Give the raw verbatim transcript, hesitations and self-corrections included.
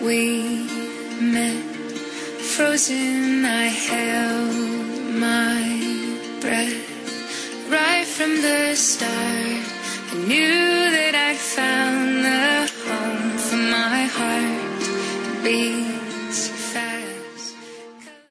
we met, frozen, I held my breath. Right from the start, I knew that I'd found the home for my heart to beat.